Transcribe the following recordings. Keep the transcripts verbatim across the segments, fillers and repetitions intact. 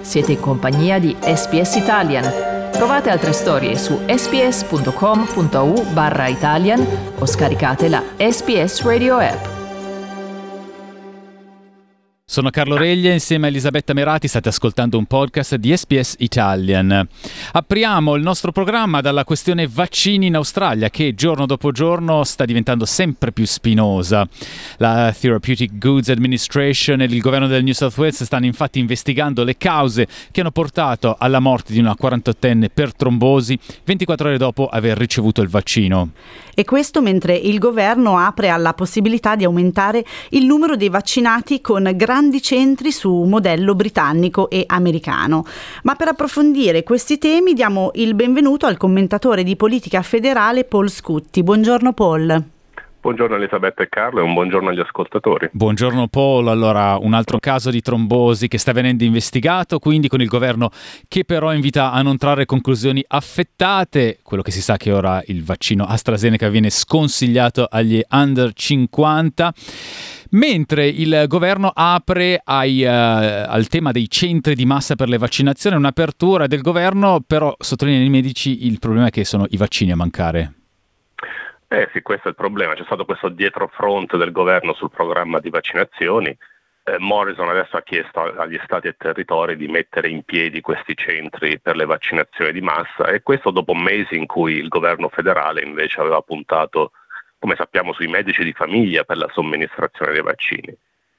Siete in compagnia di S B S Italian. Trovate altre storie su sbs.com.au barra Italian o scaricate la S B S Radio app. Sono Carlo Reglia, insieme a Elisabetta Merati state ascoltando un podcast di S B S Italian. Apriamo il nostro programma dalla questione vaccini in Australia, che giorno dopo giorno sta diventando sempre più spinosa. La Therapeutic Goods Administration e il governo del New South Wales stanno infatti investigando le cause che hanno portato alla morte di una quarantottenne per trombosi ventiquattro ore dopo aver ricevuto il vaccino. E questo mentre il governo apre alla possibilità di aumentare il numero dei vaccinati con grandi centri su modello britannico e americano. Ma per approfondire questi temi diamo il benvenuto al commentatore di politica federale Paul Scutti. Buongiorno Paul. Buongiorno Elisabetta e Carlo e un buongiorno agli ascoltatori. Buongiorno Paul. Allora, un altro caso di trombosi che sta venendo investigato, quindi con il governo che però invita a non trarre conclusioni affettate. Quello che si sa che ora il vaccino AstraZeneca viene sconsigliato agli under cinquanta. Mentre il governo apre ai, uh, al tema dei centri di massa per le vaccinazioni, un'apertura del governo, però sottolineano i medici il problema è che sono i vaccini a mancare. Eh sì, questo è il problema. C'è stato questo dietrofront del governo sul programma di vaccinazioni. Eh, Morrison adesso ha chiesto agli stati e territori di mettere in piedi questi centri per le vaccinazioni di massa, e questo dopo mesi in cui il governo federale invece aveva puntato, come sappiamo, sui medici di famiglia per la somministrazione dei vaccini.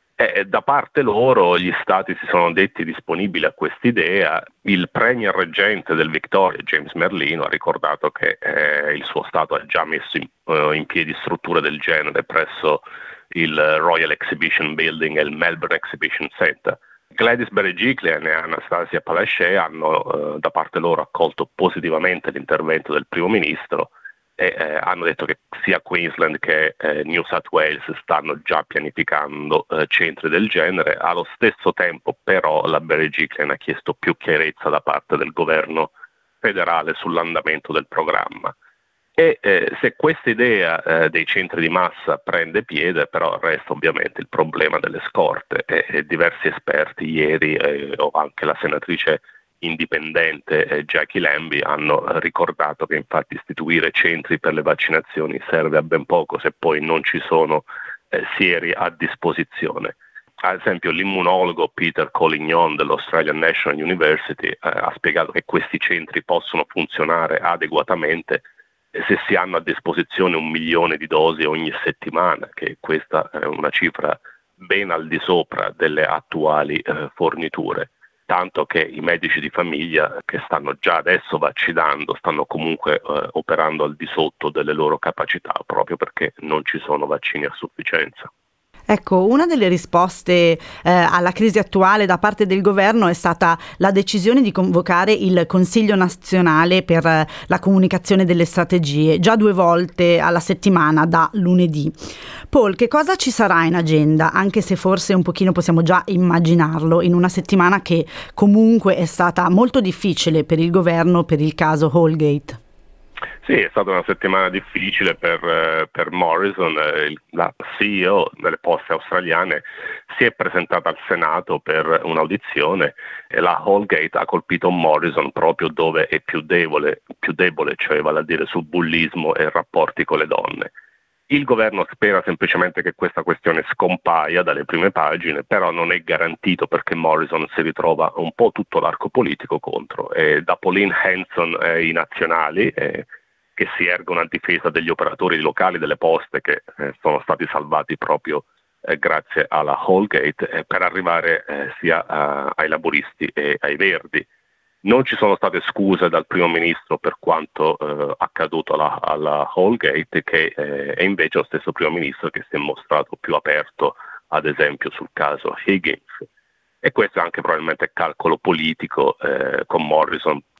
E da parte loro gli stati si sono detti disponibili a quest'idea. Il premier reggente del Victoria, James Merlino, ha ricordato che eh, il suo stato ha già messo in, uh, in piedi strutture del genere presso il Royal Exhibition Building e il Melbourne Exhibition Centre. Gladys Berejiklian e Anastasia Palaszczuk hanno uh, da parte loro accolto positivamente l'intervento del primo ministro e eh, hanno detto che sia Queensland che eh, New South Wales stanno già pianificando eh, centri del genere. Allo stesso tempo però la Berejiklian ha chiesto più chiarezza da parte del governo federale sull'andamento del programma. E eh, se questa idea eh, dei centri di massa prende piede, però resta ovviamente il problema delle scorte e, e diversi esperti ieri eh, o anche la senatrice indipendente eh, Jackie Lambie hanno ricordato che infatti istituire centri per le vaccinazioni serve a ben poco se poi non ci sono eh, sieri a disposizione. Ad esempio l'immunologo Peter Collignon dell'Australian National University eh, ha spiegato che questi centri possono funzionare adeguatamente eh, se si hanno a disposizione un milione di dosi ogni settimana, che questa è una cifra ben al di sopra delle attuali eh, forniture. Tanto che i medici di famiglia che stanno già adesso vaccinando stanno comunque eh, operando al di sotto delle loro capacità, proprio perché non ci sono vaccini a sufficienza. Ecco, una delle risposte eh, alla crisi attuale da parte del governo è stata la decisione di convocare il Consiglio nazionale per eh, la comunicazione delle strategie, già due volte alla settimana da lunedì. Paul, che cosa ci sarà in agenda, anche se forse un pochino possiamo già immaginarlo, in una settimana che comunque è stata molto difficile per il governo per il caso Holgate? Sì, è stata una settimana difficile per, eh, per Morrison. Eh, la C E O delle Poste Australiane si è presentata al Senato per un'audizione e la Holgate ha colpito Morrison proprio dove è più debole, più debole, cioè vale a dire sul bullismo e rapporti con le donne. Il governo spera semplicemente che questa questione scompaia dalle prime pagine, però non è garantito perché Morrison si ritrova un po' tutto l'arco politico contro. E da Pauline Hanson eh, i nazionali eh, che si ergono a difesa degli operatori locali delle poste che eh, sono stati salvati proprio eh, grazie alla Holgate, eh, per arrivare eh, sia a, ai laburisti e ai verdi. Non ci sono state scuse dal primo ministro per quanto eh, accaduto alla, alla Holgate, che eh, è invece lo stesso primo ministro che si è mostrato più aperto, ad esempio sul caso Higgins. E questo è anche probabilmente calcolo politico, eh, con Morrison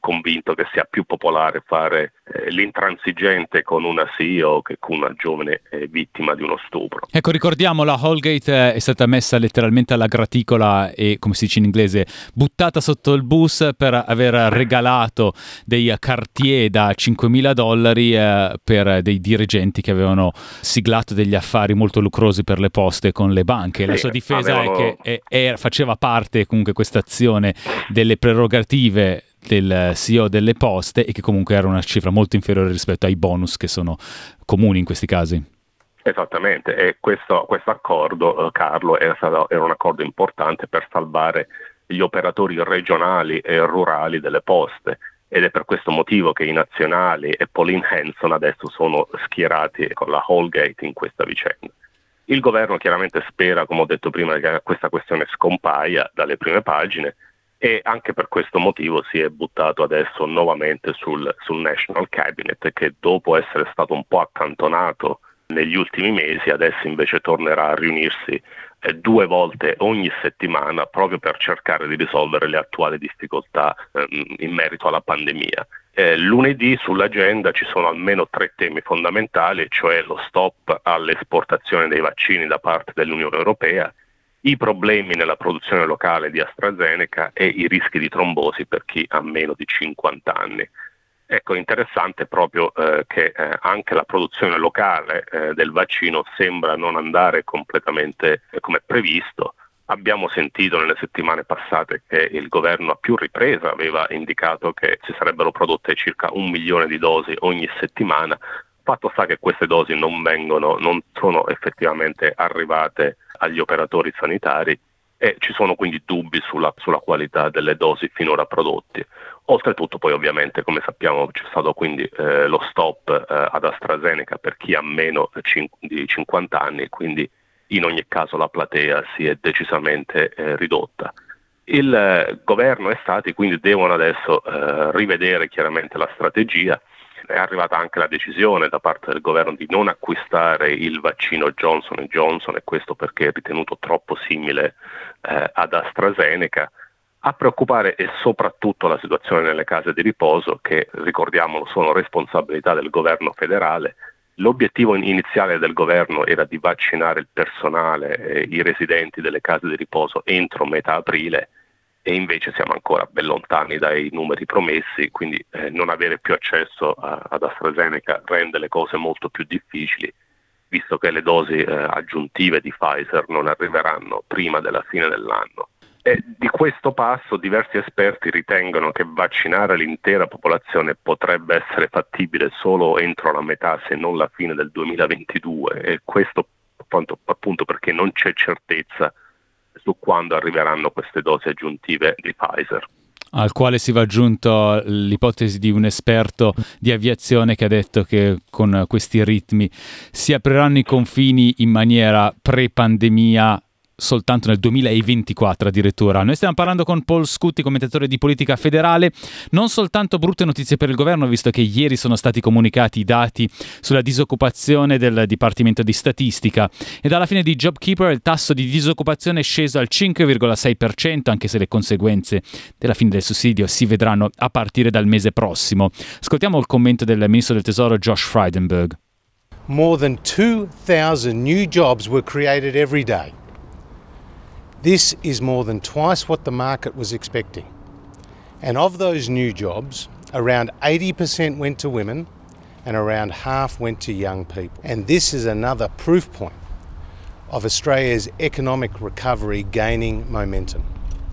convinto che sia più popolare fare eh, l'intransigente con una C E O che con una giovane eh, vittima di uno stupro. Ecco, ricordiamo, la Holgate è stata messa letteralmente alla graticola e, come si dice in inglese, buttata sotto il bus per aver regalato dei Cartier da cinquemila dollari eh, per dei dirigenti che avevano siglato degli affari molto lucrosi per le poste con le banche. Sì, la sua difesa avevano... è che è, è, faceva parte comunque questa azione delle prerogative del C E O delle poste e che comunque era una cifra molto inferiore rispetto ai bonus che sono comuni in questi casi. Esattamente, e questo, questo accordo, eh, Carlo, era, stato, era un accordo importante per salvare gli operatori regionali e rurali delle poste, ed è per questo motivo che i nazionali e Pauline Hanson adesso sono schierati con la Holgate in questa vicenda. Il governo chiaramente spera, come ho detto prima, che questa questione scompaia dalle prime pagine, e anche per questo motivo si è buttato adesso nuovamente sul, sul National Cabinet, che dopo essere stato un po' accantonato negli ultimi mesi adesso invece tornerà a riunirsi eh, due volte ogni settimana proprio per cercare di risolvere le attuali difficoltà eh, in merito alla pandemia. Eh, lunedì sull'agenda ci sono almeno tre temi fondamentali, cioè lo stop all'esportazione dei vaccini da parte dell'Unione Europea, i problemi nella produzione locale di AstraZeneca e i rischi di trombosi per chi ha meno di cinquanta anni. Ecco, interessante proprio eh, che eh, anche la produzione locale eh, del vaccino sembra non andare completamente eh, come previsto. Abbiamo sentito nelle settimane passate che il governo a più riprese aveva indicato che si sarebbero prodotte circa un milione di dosi ogni settimana. Fatto sta che queste dosi non vengono, non sono effettivamente arrivate agli operatori sanitari e ci sono quindi dubbi sulla, sulla qualità delle dosi finora prodotte. Oltretutto poi ovviamente, come sappiamo, c'è stato quindi eh, lo stop eh, ad AstraZeneca per chi ha meno cin- di cinquanta anni, quindi in ogni caso la platea si è decisamente eh, ridotta. Il eh, governo e stati quindi devono adesso eh, rivedere chiaramente la strategia. È arrivata anche la decisione da parte del governo di non acquistare il vaccino Johnson and Johnson, e questo perché è ritenuto troppo simile eh, ad AstraZeneca. A preoccupare è soprattutto la situazione nelle case di riposo, che, ricordiamolo, sono responsabilità del governo federale. L'obiettivo iniziale del governo era di vaccinare il personale e i residenti delle case di riposo entro metà aprile, e invece siamo ancora ben lontani dai numeri promessi, quindi eh, non avere più accesso a, ad AstraZeneca rende le cose molto più difficili, visto che le dosi eh, aggiuntive di Pfizer non arriveranno prima della fine dell'anno. E di questo passo diversi esperti ritengono che vaccinare l'intera popolazione potrebbe essere fattibile solo entro la metà, se non la fine del duemilaventidue, e questo appunto, appunto perché non c'è certezza su quando arriveranno queste dosi aggiuntive di Pfizer. Al quale si va aggiunto l'ipotesi di un esperto di aviazione che ha detto che con questi ritmi si apriranno i confini in maniera pre-pandemia soltanto nel duemilaventiquattro addirittura. Noi stiamo parlando con Paul Scutti, commentatore di politica federale. Non soltanto brutte notizie per il governo, visto che ieri sono stati comunicati i dati sulla disoccupazione del Dipartimento di Statistica, e dalla fine di JobKeeper il tasso di disoccupazione è sceso al cinque virgola sei per cento, anche se le conseguenze della fine del sussidio si vedranno a partire dal mese prossimo. Ascoltiamo il commento del ministro del Tesoro Josh Frydenberg. More than two thousand new jobs were created every day. This is more than twice what the market was expecting. And of those new jobs, around eighty percent went to women and around half went to young people. And this is another proof point of Australia's economic recovery gaining momentum.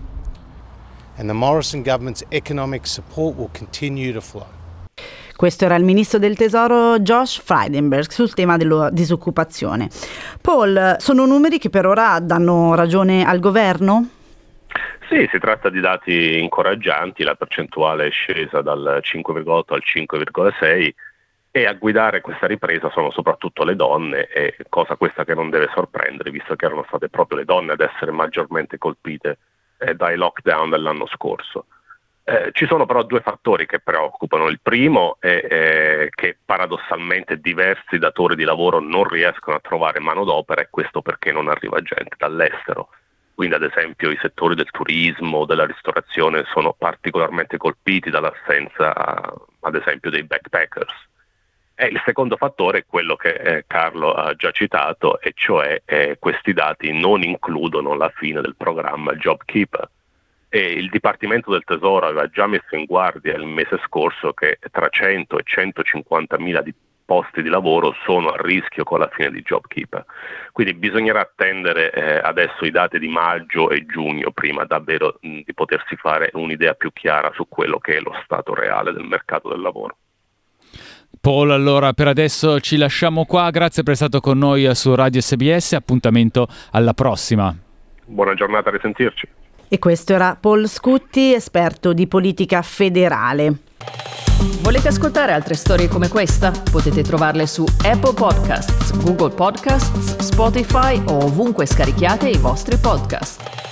And the Morrison government's economic support will continue to flow. Questo era il ministro del Tesoro Josh Frydenberg sul tema della disoccupazione. Paul, sono numeri che per ora danno ragione al governo? Sì, si tratta di dati incoraggianti, la percentuale è scesa dal cinque virgola otto al cinque virgola sei e a guidare questa ripresa sono soprattutto le donne, e cosa questa che non deve sorprendere, visto che erano state proprio le donne ad essere maggiormente colpite eh, dai lockdown dell'anno scorso. Eh, ci sono però due fattori che preoccupano. Il primo è eh, che paradossalmente diversi datori di lavoro non riescono a trovare manodopera, e questo perché non arriva gente dall'estero. Quindi ad esempio i settori del turismo, della ristorazione sono particolarmente colpiti dall'assenza ad esempio dei backpackers. E il secondo fattore è quello che eh, Carlo ha già citato, e cioè eh, questi dati non includono la fine del programma JobKeeper. E il Dipartimento del Tesoro aveva già messo in guardia il mese scorso che tra cento e centocinquantamila di posti di lavoro sono a rischio con la fine di JobKeeper. Quindi bisognerà attendere eh, adesso i dati di maggio e giugno prima davvero mh, di potersi fare un'idea più chiara su quello che è lo stato reale del mercato del lavoro. Paul, allora per adesso ci lasciamo qua, grazie per essere stato con noi su Radio S B S, appuntamento alla prossima. Buona giornata, a risentirci. E questo era Paul Scutti, esperto di politica federale. Volete ascoltare altre storie come questa? Potete trovarle su Apple Podcasts, Google Podcasts, Spotify o ovunque scarichiate i vostri podcast.